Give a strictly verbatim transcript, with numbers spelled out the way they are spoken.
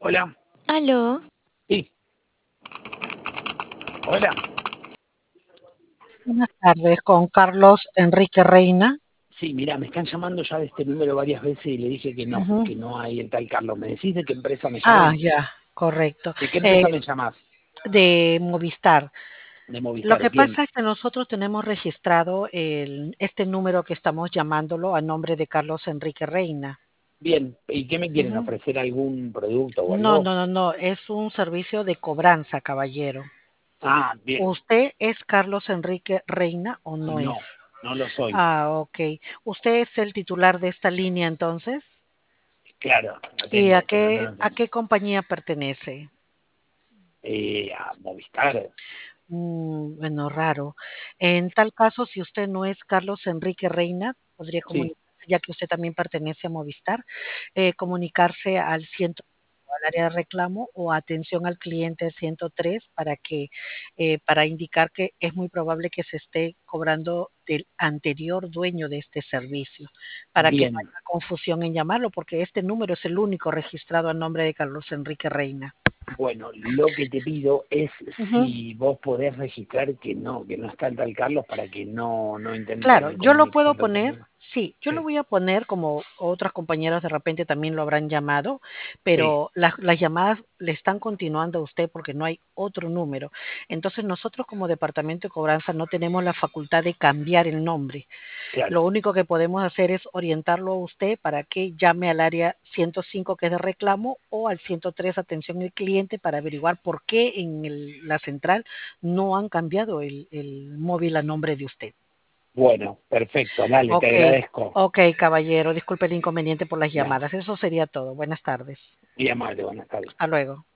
Hola. Aló. Sí. Hola. Buenas tardes, con Carlos Enrique Reina. Sí, mira, me están llamando ya de este número varias veces y le dije que no, Ujú. que no hay el tal Carlos. ¿Me decís de qué empresa me Ah, llaman? ya, correcto. ¿De qué Eh, empresa me llamás? de Movistar. De Lo Movistar. que Bien, pasa es que nosotros tenemos registrado el, este número que estamos llamándolo a nombre de Carlos Enrique Reina. bien. ¿Y qué me quieren Ujú. ofrecer? ¿Algún producto o No, algo? no, no, no, es un servicio de cobranza, caballero. Ah, bien. ¿Usted es Carlos Enrique Reina o no es? No, no lo soy. Ah, ok. ¿Usted es el titular de esta línea entonces? Claro, la ¿Y a tengo, pero no qué, lo a tengo. qué compañía pertenece? Eh, a Movistar. Mm, bueno, raro. En tal caso, si usted no es Carlos Enrique Reina, podría Sí, comunicarse, ya que usted también pertenece a Movistar, eh, comunicarse al ciento al área de reclamo o atención al cliente ciento tres para que eh, para indicar que es muy probable que se esté cobrando del anterior dueño de este servicio, para que no bien. haya confusión en llamarlo, porque este número es el único registrado a nombre de Carlos Enrique Reina. Bueno, lo que te pido es Ujú. si vos podés registrar que no, que no está el tal Carlos para que no, no Claro, intenten yo lo puedo comunicarse poner, conmigo. sí, yo lo Sí, voy a poner como otras compañeras de repente también lo habrán llamado, sí, pero las, las llamadas le están continuando a usted porque no hay otro número. Entonces nosotros como departamento de cobranza no tenemos la facultad de cambiar el nombre. claro. Lo único que podemos hacer es orientarlo a usted para que llame al área ciento cinco que es de reclamo o al ciento tres atención al cliente para averiguar por qué en el- la central no han cambiado el, el móvil a nombre de usted. Bueno, perfecto, dale, te Ok, agradezco. ok, caballero, disculpe el inconveniente por las Dale, llamadas. Eso sería todo. Buenas tardes. muy amable, buenas tardes. Hasta luego.